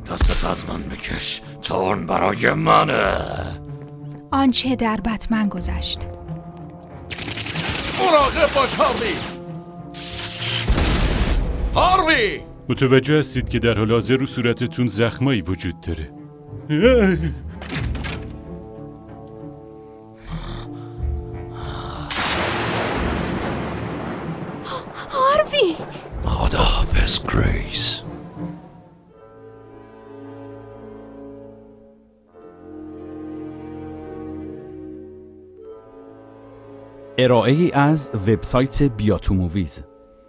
دستت از من بکش. تورن برای منه. آنچه در بتمن گذشت. مراقب باش هاروی. متوجه هستید که در حال حاضر رو صورتتون زخمایی وجود داره. هاروی خداحافظ گریس. ارائه ای از وبسایت بیاتو موویز.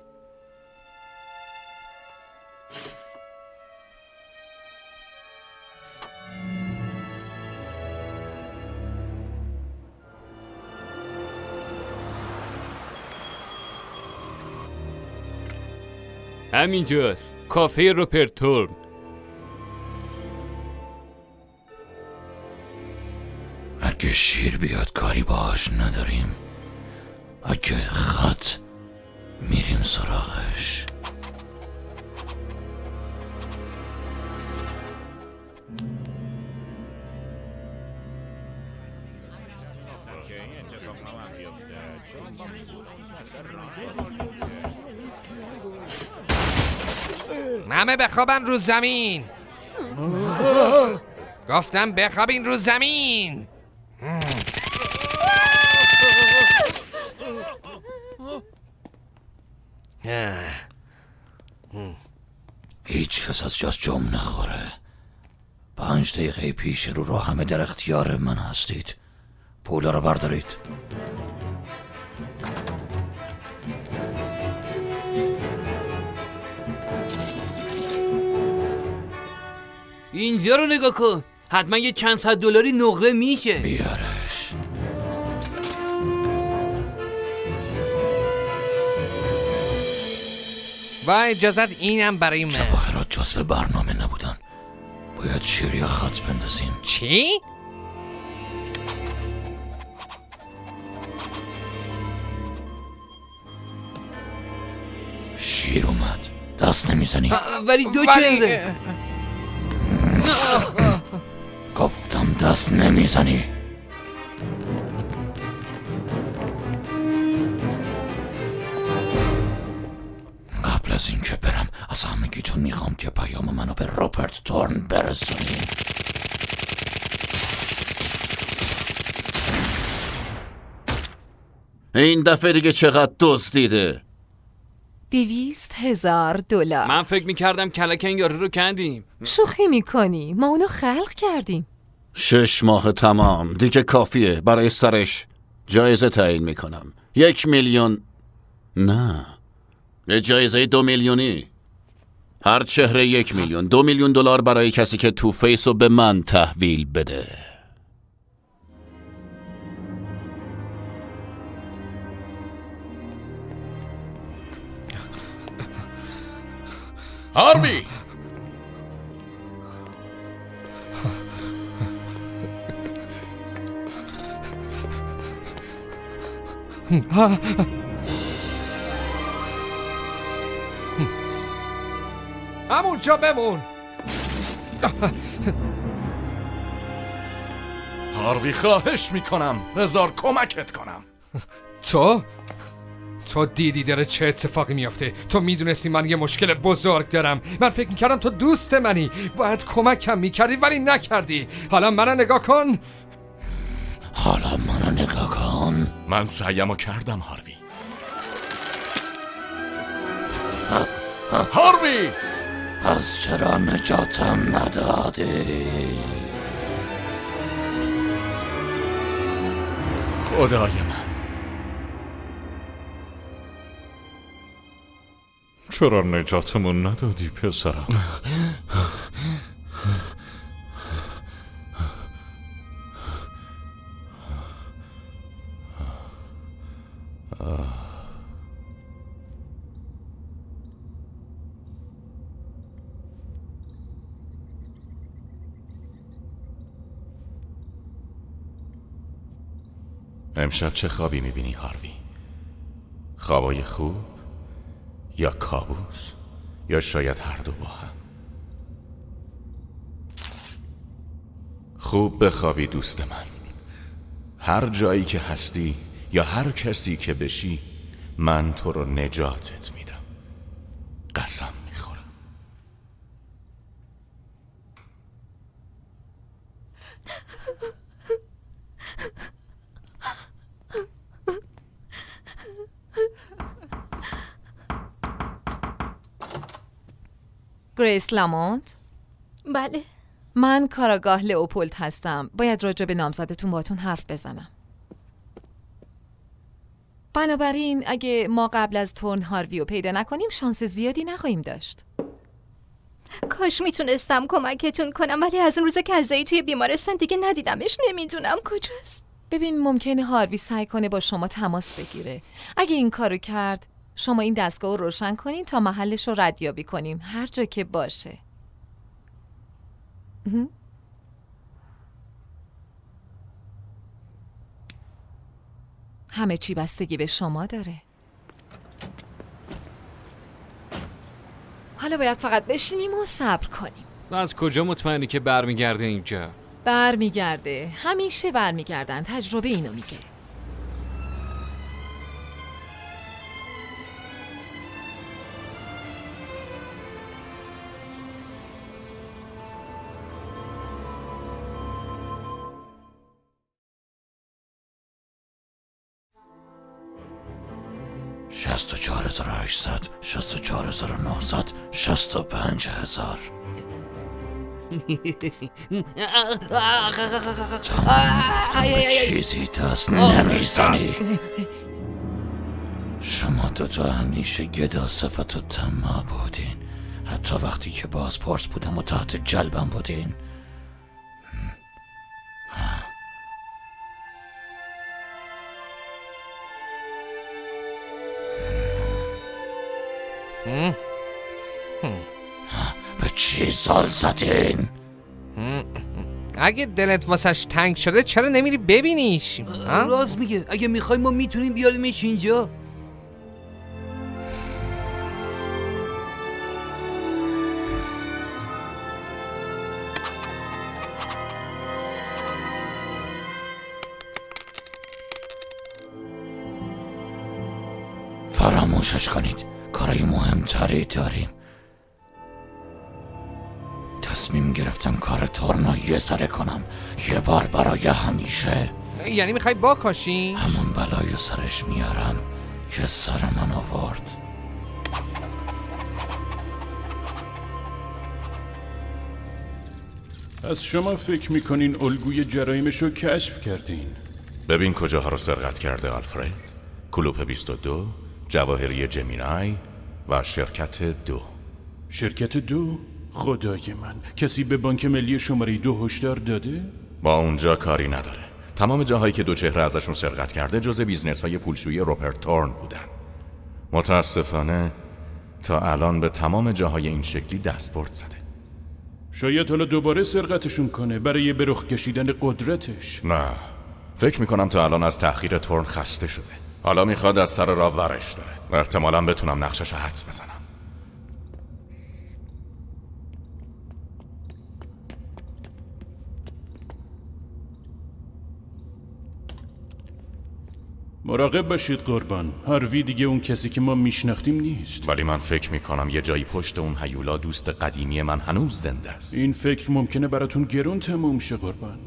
همینجاست، کافه روپرت تورن. اگه شیر بیاد کاری باهاش نداریم، اگه خط میریم سراغش. همه بخوابن رو زمین. گفتم بخوابین رو زمین. هیچ کس از جاش جم نخوره. 5 دقیقه پیش رو همه در اختیار من هستید. پولا رو بردارید. اینجا رو نگاه کن، حتما یه چند صد دلاری نقره میشه. بیارش. با اجازت اینم برای من. جواهرات جزو برنامه نبودن. باید شیر یا خط بندازیم. چی؟ شیر اومد. دست نمیزنی؟ ولی دو چهره. گفتم دست نمیزنی. قبل از این که برم از همگیتون میخوام که پیام منو به روپرت تورن برسونی. این دفعه دیگه چقدر دزدیده؟ 200,000 دلار. من فکر میکردم کلک این یارو رو کندیم. شوخی میکنی؟ ما اونو خلق کردیم. 6 ماه تمام دیگه کافیه. برای سرش جایزه تعیین میکنم. 1,000,000. نه، یه جایزه 2 میلیونی. هر چهره 1,000,000. 2 میلیون دلار برای کسی که تو فیس رو به من تحویل بده. هاروی! همونجا بمون. هاروی خواهش میکنم بذار کمکت کنم. تو دیدی داره چه اتفاقی میافته. تو میدونستی من یه مشکل بزرگ دارم. من فکر میکردم تو دوست منی، باید کمکم میکردی ولی نکردی. حالا منو نگاه کن. من سعیمو کردم هاروی. هاروی! پس چرا نجاتم ندادی؟ خدای من، چرا نجاتمون ندادی پسرم؟ امشب چه خوابی میبینی هاروی؟ خوابای خوب یا کابوس یا شاید هر دو با هم؟ خوب بخوابی دوست من. هر جایی که هستی یا هر کسی که بشی من تو رو نجاتت میدم. قسم میخورم. گریس لامونت؟ بله. من کاراگاه لئوپولد هستم. باید راجع به نامزدتون باتون حرف بزنم. بنابراین اگه ما قبل از تورن هاروی رو پیدا نکنیم شانس زیادی نخواهیم داشت. کاش میتونستم کمکتون کنم، ولی از اون روز که عزایی توی بیمارستان دیگه ندیدمش. نمیدونم کجاست. ببین ممکنه هاروی سعی کنه با شما تماس بگیره. اگه این کارو کرد شما این دستگاه رو روشن کنین تا محلش رو ردیابی کنیم هر جا که باشه. همه چی بستگی به شما داره. حالا باید فقط بشینیم و صبر کنیم. از کجا مطمئنی که برمیگرده اینجا؟ برمیگرده. همیشه برمیگردن. تجربه اینو میگه. شست و 4800 64900 65000 چیزی دست نمیزنی. شما دوتا همیشه گدا صفت و طماع بودین، حتی وقتی که بازپرس بودم و تحت جلبم بودین. به چی زال زدین؟ اگه دلت واسش تنگ شده چرا نمیری ببینیش؟ راست میگه. اگه میخوای ما میتونیم بیاریمش اینجا. فراموشش کنید. کارای مهمتری داریم. تصمیم گرفتم کار تورنا یه سره کنم، یه بار برای همیشه. یعنی میخوای باکاشی؟ همون بلایو سرش میارم که سر من آورد. از شما فکر میکنین الگوی جرایمشو کشف کردین؟ ببین کجاها رو سرقت کرده آلفرد. کلوپ 22، جواهری جمینای و شرکت 2. شرکت 2؟ خدای من، کسی به بانک ملی شماره 2 هشدار داده؟ با اونجا کاری نداره. تمام جاهایی که دو چهره ازشون سرقت کرده جزء بیزنس های پولشویی روپرت تورن بودن. متاسفانه تا الان به تمام جاهای این شکلی دستبرد زده. شاید حالا دوباره سرقتشون کنه برای به رخ کشیدن قدرتش. نه، فکر میکنم تا الان از تحقیر تورن خسته شده. حالا میخواد از سر راه ورش داره و احتمالاً بتونم نقشش رو حدس بزنم. مراقب باشید قربان. هاروی دیگه اون کسی که ما میشناختیم نیست. ولی من فکر میکنم یه جایی پشت اون هیولا دوست قدیمی من هنوز زنده است. این فکر ممکنه براتون گرون تموم شه قربان.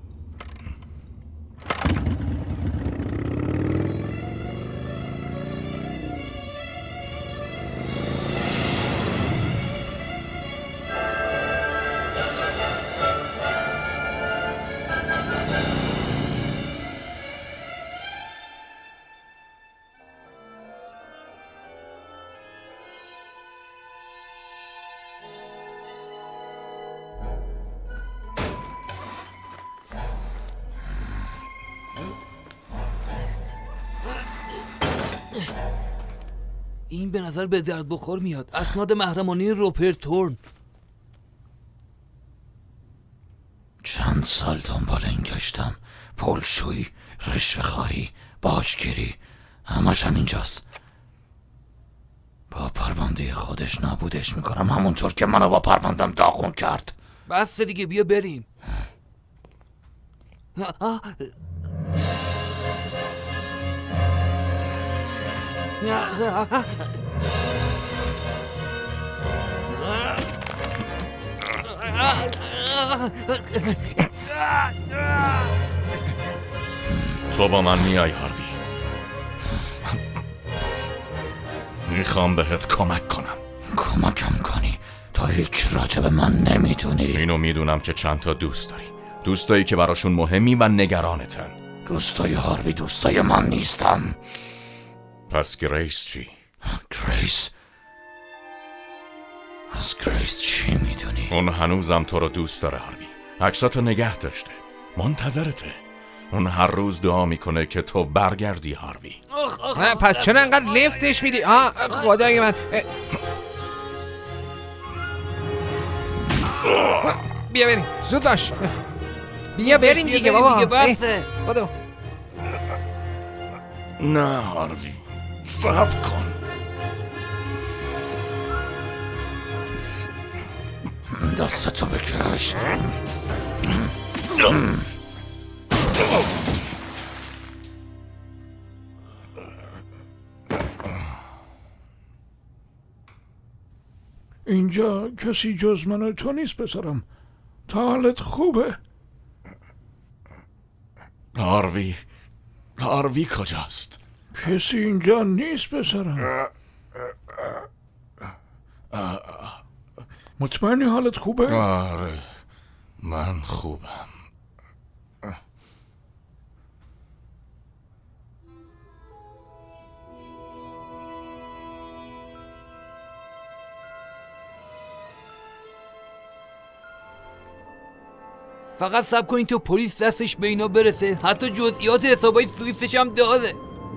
این به نظر به درد بخور میاد. اسناد محرمانه روپرت تورن. چند سال دنبال این گشتم. پولشویی، رشوه‌خواهی، باجگیری، همش همینجاست. با پرونده خودش نابودش میکنم، همونطور که منو با پروندم داغون کرد. بس دیگه، بیا بریم. تو با من میای هاروی. میخوام بهت کمک کنم. کمکم کنی؟ تا هیچ راجع به من نمیدونی. اینو میدونم که چند تا دوست داری، دوستایی که براشون مهمی و نگرانتن. دوستای هاروی دوستای من نیستن. پس گریس چی؟ گریس؟ از گریس چی میدونی؟ اون هنوزم تو رو دوست داره هاروی. عکساتو نگه داشته، منتظرته. اون هر روز دعا میکنه که تو برگردی هاروی. پس چرا انقدر لفتش میدی؟ خدای من. بیا بریم زود باش. بیا بریم دیگه بابا. بدو. نه هاروی، صبر کن. دستتو بکش. اینجا کسی جز من و تو نیست پسرم. تا حالت خوبه؟ هاروی کجاست؟ کسی اینجا نیست پسرم. مطمئنی حالت خوبه؟ آره من خوبم. فقط صبر کنین تو پلیس دستش به اینا برسه. حتی جزئیات حسابای سوئیسش هم داره.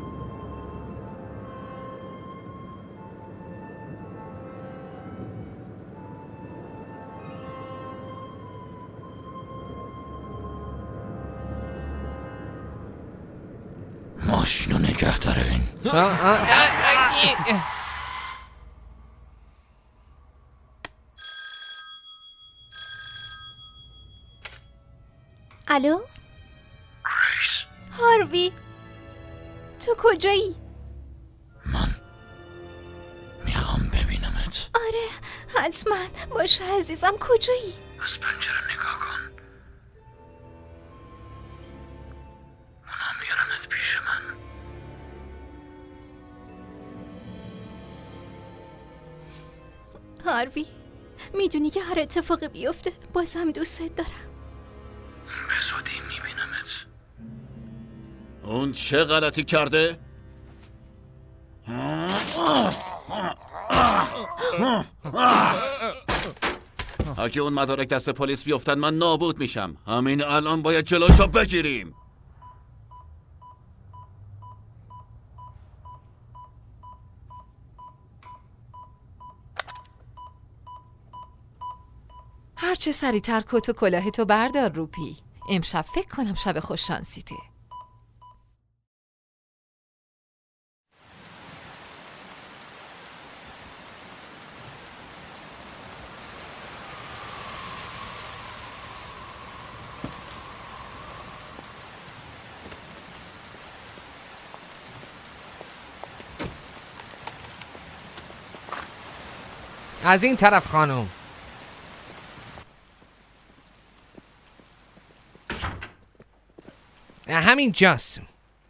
ماشینو نگه دارین. الو؟ گریس؟ هاروی تو کجایی؟ من میخوام ببینمت. آره حتما. باشه عزیزم. کجایی؟ از پنجره نگاه کن. منم میارمت پیش من. هاروی میدونی که هر اتفاقی بیفته بازم دوستت دارم. به زودی میبینمت. اون چه غلطی کرده؟ اگه اون مدارک دست پلیس بیفتن من نابود میشم. همین الان باید جلوشو بگیریم. هرچه سریعتر کت و کلاهتو بردار روپی. امشب فکر کنم شب خوششانسیته. از این طرف خانم. همین جاست.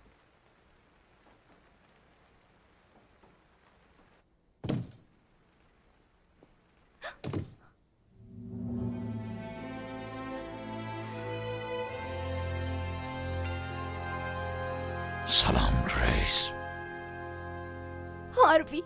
سلام گریس. هاروی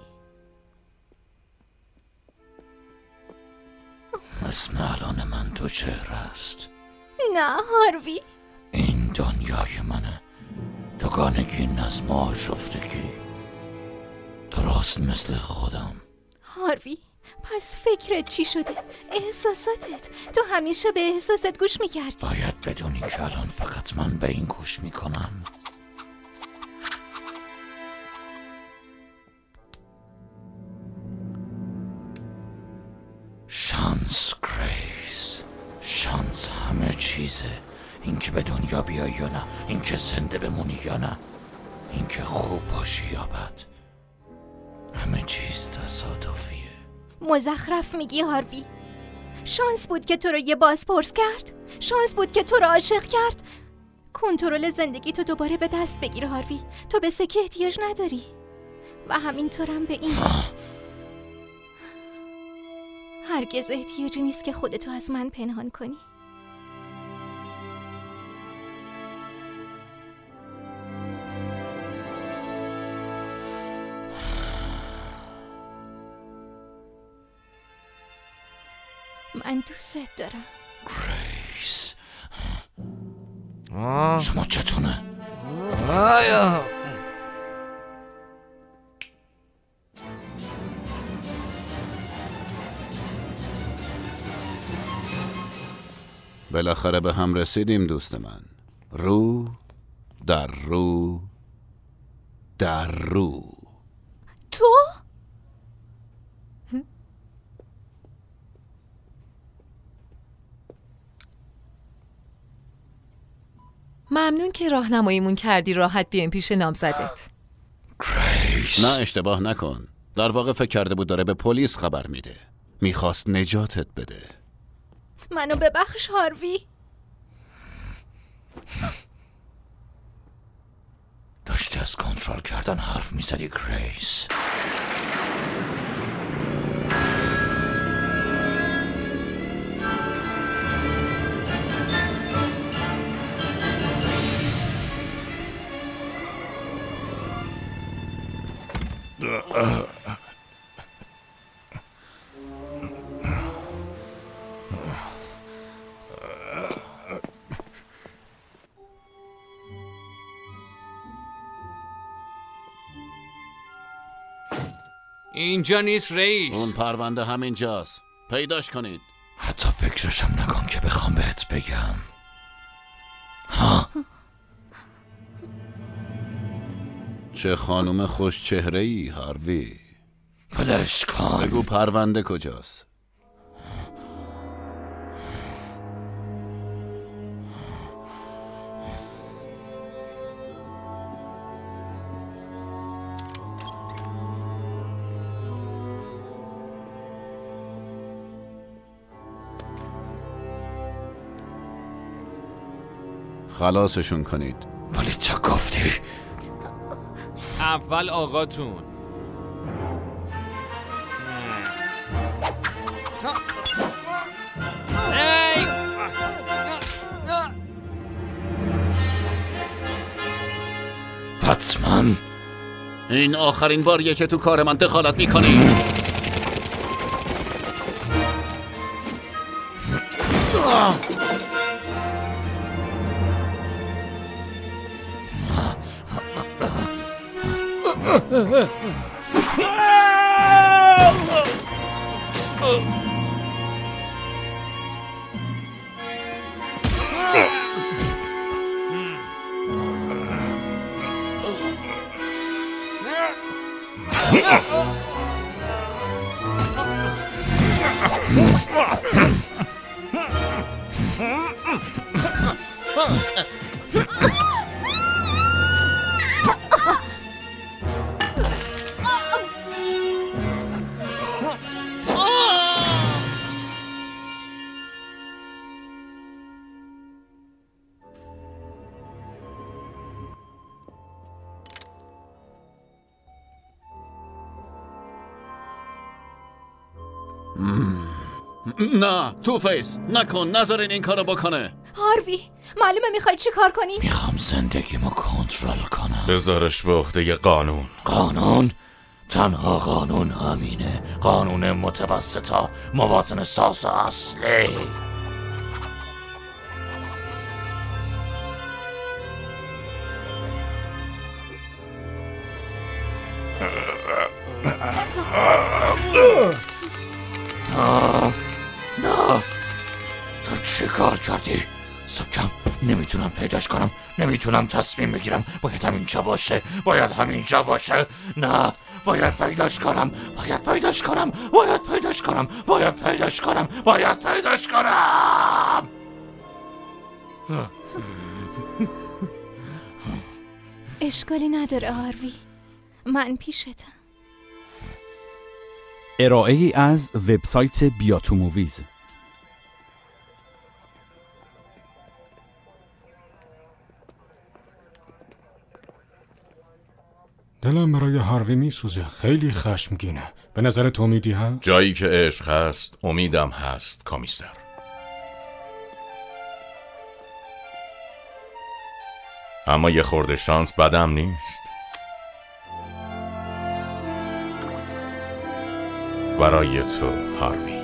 اسم الان من دو چهره است. نه هاروی. این دنیای منه. دوگانگی، نظم و آشفتگی. درست مثل خودم. هاروی پس فکرت چی شده؟ احساساتت؟ تو همیشه به احساست گوش میکردی. باید بدونی که الان فقط من به این گوش میکنم. شانس گریس، شانس همه چیزه. اینکه به دنیا بیای یا نه، اینکه زنده بمونی یا نه، اینکه خوب باشی یا بد، همه چیز تصادفیه. مزخرف میگی هاروی. شانس بود که تو رو یه بازپرس کرد، شانس بود که تو رو عاشق کرد. کنترل زندگی تو دوباره به دست بگیر هاروی. تو به سکه احتیاج نداری و همینطورم به این. هرگز احتیاجی نیست که خودتو از من پنهان کنی. من دوست دارم. گریس، شما چتونه؟ بالاخره به هم رسیدیم دوست من. رو در رو در رو. تو؟ ممنون که راهنماییمون کردی راحت بیایم پیش نامزدت. گریس، نه اشتباه نکن. در واقع فکر کرده بود داره به پلیس خبر میده. میخواست نجاتت بده. منو ببخش هاروی. داشتی از کنترل کردن حرف میزدی گریس. اینجا نیست رئیس. اون پرونده همینجاست. پیداش کنید. حتی فکرشم نکن که بخوام بهت بگم. ها؟ چه خانوم خوش چهره‌ای هاروی. فلش کن. بگو پرونده کجاست؟ خلاصشون کنید. ولی چه گفتی؟ اول آقاتون. بتمن، این آخرین باریه که تو کار من دخالت میکنی. نه تو فیس نکن، نذارین این کارو بکنه. هاروی معلومه میخوای چی کار کنی؟ میخوام زندگیمو کنترل کنم. بذارش به عهده قانون. قانون؟ تنها قانون همینه. قانون متوسطا، موازن ساز اصلی. نه تو چه کار کردی؟ سکم نمیتونم پیداش کنم، نمیتونم تصمیم بگیرم. باید همینجا باشه، باید همینجا باشه. نه باید پیداش کنم، باید پیداش کنم، باید پیداش کنم، باید پیداش کنم، باید پیداش کنم. اشکالی نداره هاروی، من پیشتم. ارائه ای از وبسایت بیاتو موویز. دلم برای هاروی میسوزه، خیلی خشمگینه. به نظرت امیدی هست؟ جایی که عشق هست امیدم هست کامیسر. اما یه خورده شانس بدم نیست. برای تو هاروی.